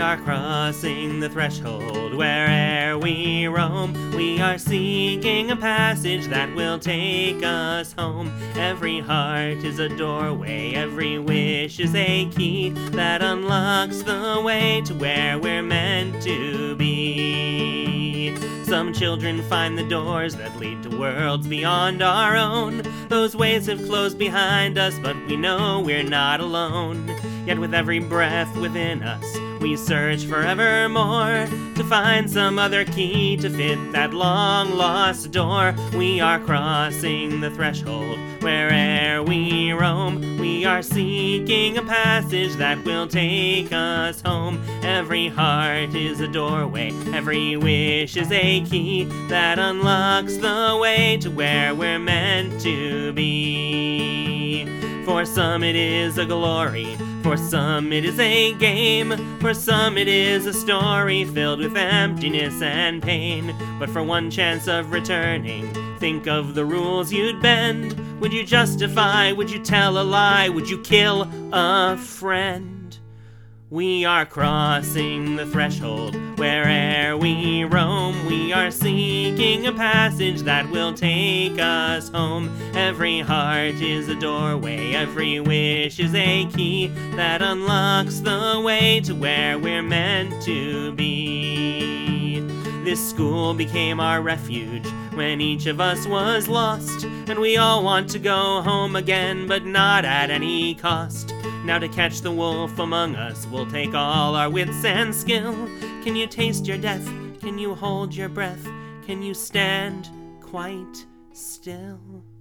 are crossing the threshold where'er we roam. We are seeking a passage that will take us home. Every heart is a doorway, every wish is a key that unlocks the way to where we're meant to be. Some children find the doors that lead to worlds beyond our own. Those ways have closed behind us, but we know we're not alone. Yet with every breath within us, we search forevermore to find some other key to fit that long-lost door. We are crossing the threshold where'er we roam. We are seeking a passage that will take us home. Every heart is a doorway, every wish is a key that unlocks the way to where we're meant to be. For some it is a glory, for some it is a game, for some it is a story filled with emptiness and pain. But for one chance of returning, think of the rules you'd bend. Would you justify? Would you tell a lie? Would you kill a friend? We are crossing the threshold where'er we roam. We are seeking a passage that will take us home. Every heart is a doorway, every wish is a key that unlocks the way to where we're meant to be. This school became our refuge when each of us was lost, and we all want to go home again, but not at any cost. Now to catch the wolf among us, we'll take all our wits and skill. Can you taste your death? Can you hold your breath? Can you stand quite still?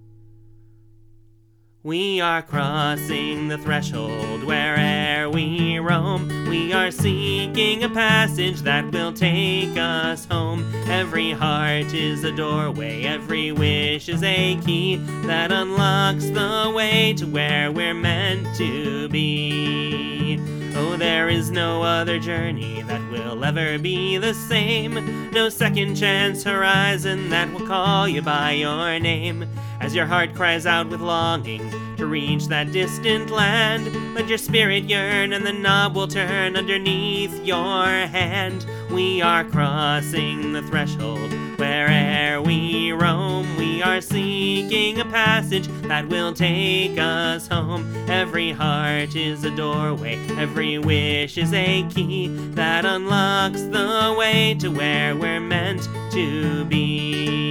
We are crossing the threshold where'er we roam. We are seeking a passage that will take us home. Every heart is a doorway, every wish is a key that unlocks the way to where we're meant to be. Oh, there is no other journey that will ever be the same. No second chance horizon that will call you by your name. As your heart cries out with longing to reach that distant land, let your spirit yearn and the knob will turn underneath your hand. We are crossing the threshold where'er we roam. We are seeking a passage that will take us home. Every heart is a doorway, every wish is a key that unlocks the way to where we're meant to be.